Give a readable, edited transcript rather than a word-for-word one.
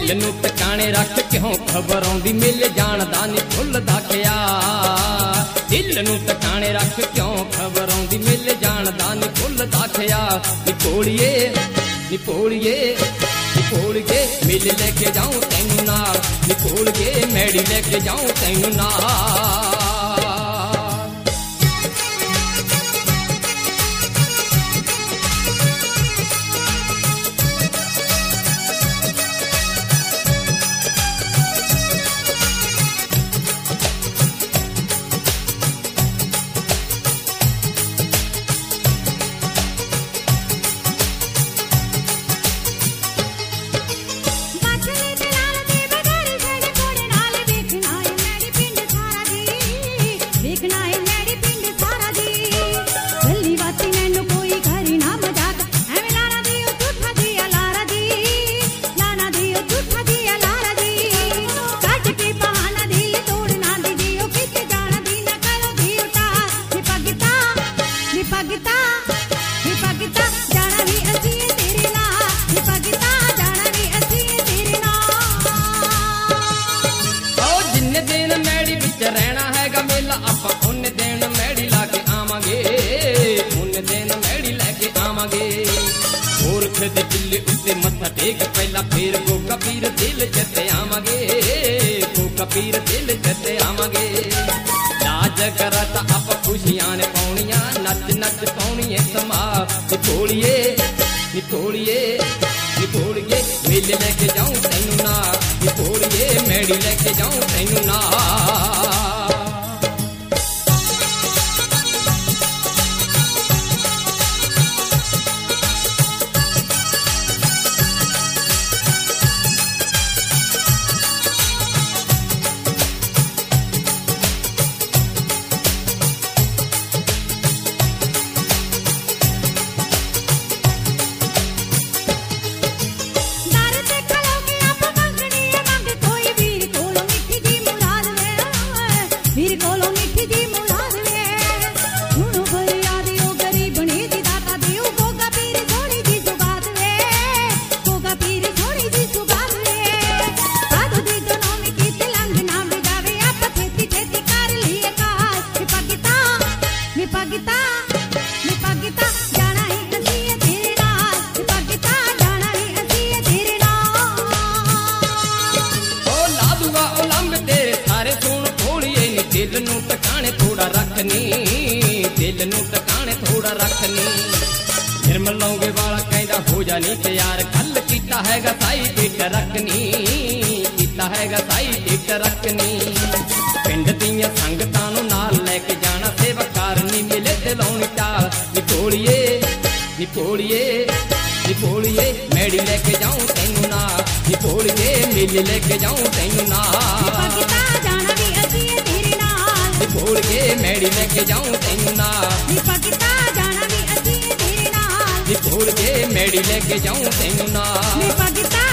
दिल नू टकाने रख क्यों खबर आउंदी मिल जानदा नी भुलदा खिया दिल नू टकाने रख क्यों खबर आउंदी मिल जानदा नी भुलदा खिया निपोड़िए निपोड़िए निपोड़िए मिल लेके जाऊं तैनू नाल निपोड़िए मैड़ी लेके जाऊं तैनू नाल रहना हैगा मेला आपां उन दिन मैड़ी लाके आवांगे उन दिन मैड़ी लेके आवांगे गोरख दे दिल उत्ते मत्था टेक पहला फिर गोगा पीर दिल चते आवांगे गोगा पीर दिल चते आवांगे नाच करता आप खुशियां ने पाउणियां नच नच पाउणिए समा निपोड़िए निपोड़िए निपोड़िए मिल लेके जाऊं तैनू ना निपोड़िए मैड़ी लेके जाऊं तैनू ना दिल नू टकाने थोड़ा रखनी दिल नू टकाने थोड़ा रखनी निर्मल लौंगे वाला कहंदा हो जानी तैयार कल कीता हैगा साई टिक रखनी कीता हैगा साई टिक रखनी पिंड दियां संगतां नू नाल लेके जाना सेवाकार नी मिले ते लाउणी टाल निपोड़िए निपोड़िए निपोड़िए मैड़ी लेके जाऊं तैनू ना निपोड़िए मिल लेके जाऊं तैनू ना निपोड़ के मैड़ी लेके जाऊं तैनू ना निपोड़ के मैड़ी लेके जाऊं तैनू ना।